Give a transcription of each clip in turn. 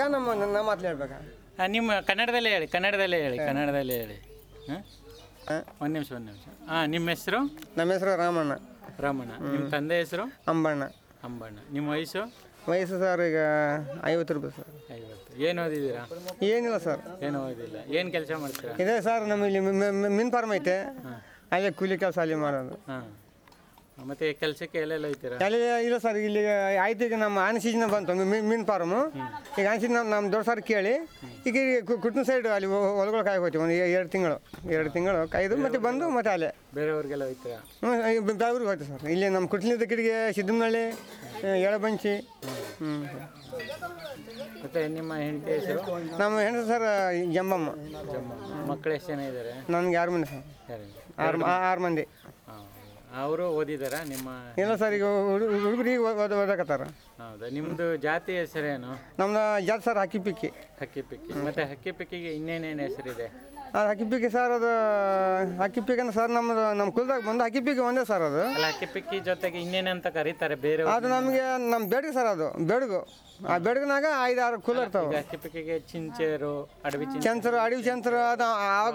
ನಮ್ಮ ಮಾತಲ್ಲಿ ಹೇಳ್ಬೇಕಾ? ನಿಮ್ಮ ಕನ್ನಡದಲ್ಲೇ ಹೇಳಿ ಹಾಂ ಒಂದು ನಿಮಿಷ ನಿಮ್ಮ ಹೆಸರು? ನಮ್ಮ ಹೆಸರು ರಾಮಣ್ಣ. ನಿಮ್ಮ ತಂದೆ ಹೆಸರು? ಅಂಬಣ್ಣ. ನಿಮ್ಮ ವಯಸ್ಸು ಸರ್ ಈಗ 50 ರೂಪಾಯಿ ಸರ್. 50. ಏನು ಓದಿದ್ದೀರಾ? ಏನಿಲ್ಲ ಸರ್. ಏನು ಓದಿಲ್ಲ. ಏನು ಕೆಲಸ ಮಾಡ್ತೀರಾ? ಇದೆ ಸರ್, ನಮ್ಮ ಇಲ್ಲಿ ಮೀನು ಫಾರ್ಮ್ ಐತೆ, ಅಲ್ಲೇ ಕೂಲಿ ಕೆಲಸ ಅಲ್ಲಿ ಮಾಡೋದು. ಹಾಂ, ಮತ್ತೆ ಕೆಲಸಕ್ಕೆ ಎಲ್ಲೆಲ್ಲ ಹೋಗ್ತೀರಾ? ಅಲ್ಲಿ ಇಲ್ಲ ಸರ್, ಇಲ್ಲಿ ಆಯ್ತು. ಈಗ ನಮ್ಮ ಆನೆ ಸೀಸನ್ ಬಂತು, ಮೀನು ಫಾರ್ಮು. ಈಗ ಆನೆ ಸೀಸನ್ ನಮ್ಮ ದೊಡ್ಡ ಸರ್ ಕೇಳಿ ಈಗ ಕುಟ್ನ ಸೈಡ್ ಅಲ್ಲಿ ಹೊಲಗಳು ಕಾಯಿ ಹೋಗ್ತೀವಿ. ಒಂದು 2 ತಿಂಗಳು ಕಾಯ್ದು ಮತ್ತೆ ಬಂದು ಮತ್ತೆ ಅಲ್ಲೇ ಬೇರೆಯವ್ರಿಗೆಲ್ಲ ಹೋಗ್ತೀರಾ? ಬೆಳಗ್ರಿಗೆ ಹೋಗ್ತೀವಿ ಸರ್. ಇಲ್ಲಿ ನಮ್ಮ ಕುಟ್ಲಿದ ಕಡೆಗೆ ಸಿದ್ದನಹಳ್ಳಿ, ಎಳಬಂಚಿ. ಮತ್ತೆ ನಿಮ್ಮ ಹೆಂಡತಿ ಹೆಸರು? ನಮ್ಮ ಹೆಂಡತಿ ಸರ್ ಜಂಬಮ್ಮ. ಮಕ್ಕಳು ಎಷ್ಟು ಜನ ಇದ್ದಾರೆ? ನನಗೆ 6 ಮಂದಿ ಸರ್. 6 ಮಂದಿ. ಅವರು ಓದಿದಾರ? ನಿಮ್ಮ ಇಲ್ಲ ಸರ್, ಈಗ ಹುಡುಗರಿಗೆ ಓದಕತ್ತಾರ. ಹೌದಾ? ನಿಮ್ಮದು ಜಾತಿ ಹೆಸರೇನು? ನಮ್ದು ಜಾತಿ ಸರ್ ಹಕ್ಕಿಪಿಕ್ಕಿ. ಮತ್ತೆ ಹಕ್ಕಿಪಿಕ್ಕಿಗೆ ಇನ್ನೇನೇನು ಹೆಸರಿದೆ? ಅದು ಹಕ್ಕಿಪಿಕ್ಕಿ ಸರ್. ಅದು ಹಕ್ಕಿಪಿಕ್ಕಿ ಸರ್ ನಮ್ಮ ಕುಲದಾಗ ಬಂದು ಹಕ್ಕಿಪಿಕ್ಕಿ ಒಂದೇ ಸರ್. ಅದು ಅಲ್ಲ, ಹಕ್ಕಿಪಿಕ್ಕಿ ಜೊತೆಗೆ ಇನ್ನೇನಂತ ಕರೀತಾರೆ ಬೇರೆ? ಅದು ನಮಗೆ ನಮ್ಮ ಬೆಡಗು ಸರ್. ಅದು ಬೆಡಗು. ಆ ಬೆಡಗಿನಾಗ 5-6 ಕುಲ ಇರ್ತಾವೆ. ಹಕ್ಕಿಪಿಕ್ಕಿಗೆ ಚಿಂಚೇರು, ಅಡವಿ ಚಂಚರು ಅದು ಆವಾಗ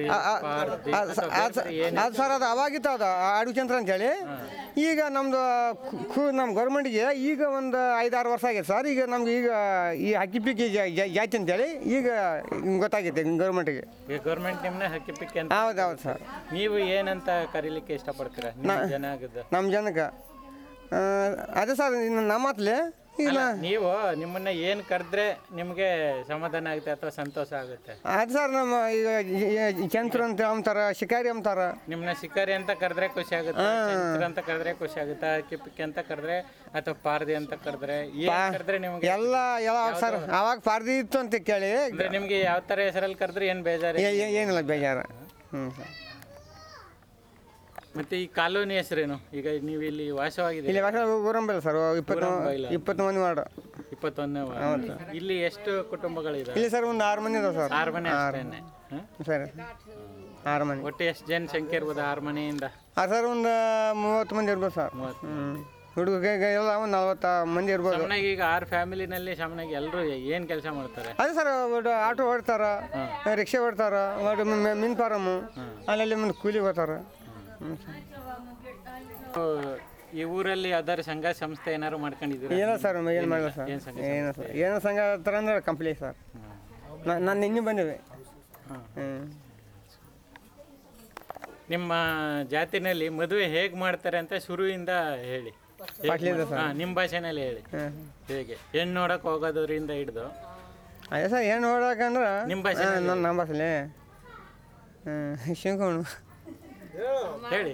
ಅದು ಸರ್. ಅದು ಅವಾಗಿತ್ತು, ಅದು ಅಡವಿ ಚಂದ್ರ ಅಂತೇಳಿ. ಈಗ ನಮ್ಮದು ನಮ್ಮ ಗೌರ್ಮೆಂಟ್ಗೆ ಈಗ ಒಂದು 5-6 ವರ್ಷ ಆಗೈತೆ ಸರ್. ಈಗ ನಮ್ಗೆ ಈಗ ಈ ಹಕ್ಕಿಪಿಕ್ಕಿ ಜಾತಿ ಅಂತೇಳಿ ಈಗ ಗೊತ್ತಾಗೈತೆ ಗೌರ್ಮೆಂಟ್ಗೆ. ಗೌರ್ಮೆಂಟ್ ನಿಮ್ಮನ್ನ ಹಕ್ಕಿಪಿಕ್ಕಿ ಅಂತ? ಹೌದು ಸರ್. ನೀವು ಏನಂತ ಕರೀಲಿಕ್ಕೆ ಇಷ್ಟಪಡ್ತೀರಾ ನಮ್ಮ ಜನಕ್ಕೆ? ಅದೇ ಸರ್, ನಮ್ಮ ಮಾತಲ್ಲಿ ಈಗ ನೀವು ನಿಮ್ಮನ್ನ ಏನು ಕರೆದ್ರೆ ನಿಮಗೆ ಸಮಾಧಾನ ಆಗುತ್ತೆ ಅಥವಾ ಸಂತೋಷ ಆಗುತ್ತೆ? ಅದು ಸರ್, ನಮ್ಮ ಈಗ ಚಂತ್ರ ಅಂತ ಅಂತಾರ, ಶಿಕಾರಿ ಅಂತಾರ. ನಿಮ್ಮನ್ನ ಶಿಕಾರಿ ಅಂತ ಕರೆದ್ರೆ ಖುಷಿ ಆಗುತ್ತೆ, ಚಂದ್ರ ಅಂತ ಕರೆದ್ರೆ ಖುಷಿ ಆಗುತ್ತೆ, ಹಕ್ಕಿಪಿಕ್ಕಿ ಅಂತ ಕರೆದ್ರೆ ಅಥವಾ ಪಾರ್ದಿ ಅಂತ ಕರೆದ್ರೆ ಕರೆದ್ರೆ ನಿಮ್ಗೆ ಎಲ್ಲ ಸರ್. ಅವಾಗ ಪಾರ್ದಿ ಇತ್ತು ಅಂತ ಕೇಳಿ ಅಂದ್ರೆ ನಿಮ್ಗೆ ಯಾವ ಥರ ಹೆಸರಲ್ಲಿ ಕರೆದ್ರೆ ಏನು ಬೇಜಾರು? ಏನಿಲ್ಲ ಬೇಜಾರು. ಸರ್. ಮತ್ತೆ ಈ ಕಾಲೋನಿ ಹೆಸರೇನು? ಈಗ ನೀವು ಇಲ್ಲಿ ವಾಸವಾಗಿದೆ? ಇಲ್ಲಿ ವಾಸ ಊರಂಬೈಲ್ ಸರ್. 21 ವಾರ್ಡ್. 21ನೇ ವಾರ್ಡ್. ಇಲ್ಲಿ ಎಷ್ಟು ಕುಟುಂಬಗಳಿದೆ? ಇಲ್ಲಿ ಸರ್ ಒಂದು 6 ಮನೆ ಇದಾವೆ ಸರ್. 6 ಮನೆ ಅಷ್ಟೇನೆ ಸರಿ, 6 ಮನೆ. ಒಟ್ಟು ಎಷ್ಟು ಜನಸಂಖ್ಯೆ ಇರ್ಬೋದು 6 ಮನೆಯಿಂದ? ಸರ್ ಒಂದು 30 ಮಂದಿ ಇರ್ಬೋದು ಸರ್. ಹುಡುಗ ಎಲ್ಲ ಒಂದು 40 ಮಂದಿ ಇರ್ಬೋದು. ಸಾಮಾನ್ಯವಾಗಿ ಈಗ 6 ಫ್ಯಾಮಿಲಿನಲ್ಲಿ ಸಾಮಾನ್ಯವಾಗಿ ಎಲ್ಲರೂ ಏನು ಕೆಲಸ ಮಾಡ್ತಾರೆ? ಅದೇ ಸರ್, ಆಟೋ ಓಡ್ತಾರ, ರಿಕ್ಷಾ ಓಡ್ತಾರ, ಮೀನು ಫಾರಮ್ಮು, ಅಲ್ಲಿ ಮುಂದೆ ಕೂಲಿ ಹೋಗ್ತಾರ. ಈ ಊರಲ್ಲಿ ಯಾವ್ದಾದ್ರು ಸಂಘ ಸಂಸ್ಥೆ ಏನಾದ್ರು ಮಾಡ್ಕೊಂಡಿದ್ದೀರಾ? ಏನೋ ಸರ್, ಏನು ಮಾಡಿಲ್ಲ ಸರ್. ಏನೋ ಸಂಘ ಥರ ಅಂದ್ರೆ ಕಂಪ್ನಿ ಸರ್. ನಾನು ಇನ್ನೂ ಬಂದಿವೆ. ನಿಮ್ಮ ಜಾತಿನಲ್ಲಿ ಮದುವೆ ಹೇಗೆ ಮಾಡ್ತಾರೆ ಅಂತ ಶುರುವಿಂದ ಹೇಳಿ. ನಿಮ್ಮ ಭಾಷೆನಲ್ಲಿ ಹೇಳಿ. ಹೇಗೆ ಹೆಣ್ಣು ನೋಡಕ್ಕೆ ಹೋಗೋದ್ರಿಂದ ಹಿಡ್ದು? ಅದೇ ಸರ್, ಹೆಣ್ಣು ನೋಡೋಕಂದ್ರೆ ನಿಮ್ಮ ಭಾಷೆ? ನಮ್ಮ ಭಾಷೆಲಿ ಶಿಂಕೋಣ ಹೇಳಿ.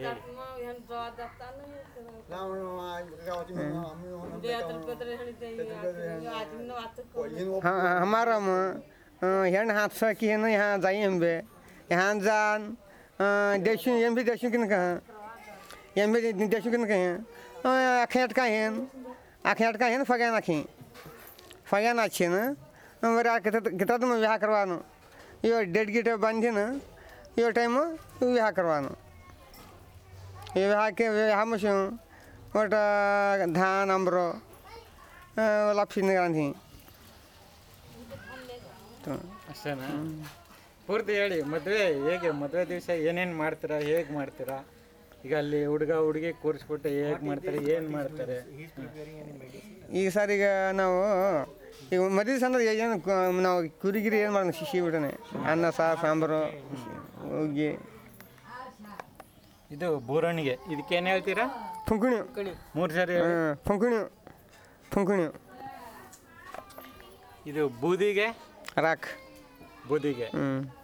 हमारा हेण हाथ सकी है ना, यहाँ जाई हम बे यहाँ जान देशु एम भी देशु किन कहाँ एम भी देशु किन कहाँ अखेट का है फगान अच्छे ना बरं कितना तुम्हें विवाह करवानो यो डेट गिट बांधे ना यो टाइम विवाह करवानो विवाह मशू ಒಟ್ಟು ಧಾನ್ ಅಂಬ್ರು ಲಪ್ಸಿನ ಗಾಂಧಿ ಅಷ್ಟೇನಾ? ಪೂರ್ತಿ ಹೇಳಿ. ಮದುವೆ ಹೇಗೆ? ಮದುವೆ ದಿವಸ ಏನೇನು ಮಾಡ್ತೀರಾ, ಹೇಗೆ ಮಾಡ್ತೀರಾ? ಈಗ ಅಲ್ಲಿ ಹುಡುಗ ಹುಡುಗಿ ಕೂರಿಸ್ಬಿಟ್ಟು ಹೇಗೆ ಮಾಡ್ತಾರೆ, ಏನು ಮಾಡ್ತಾರೆ? ಈಗ ಸರ್, ಈಗ ನಾವು ಈಗ ಮದುವೆ ದಿವಸ ಅಂದ್ರೆ ಏನು ನಾವು ಕುರಿಗಿರಿ ಏನು ಮಾಡೋಣ? ಶಿಶಿ ಬಿಡೋಣ, ಅನ್ನ ಸಾರು ಸಾಂಬಾರು ಹೋಗಿ. ಇದು ಬೂರಣಿಗೆ. ಇದಕ್ಕೇನು ಹೇಳ್ತೀರಾ? ಫುಂಕುಣಿ. 3 ಸರಿ ಫುಂಕುಣಿ. ಇದು ಬೂದಿಗೆ? ರಾಕ್. ಬೂದಿಗೆ.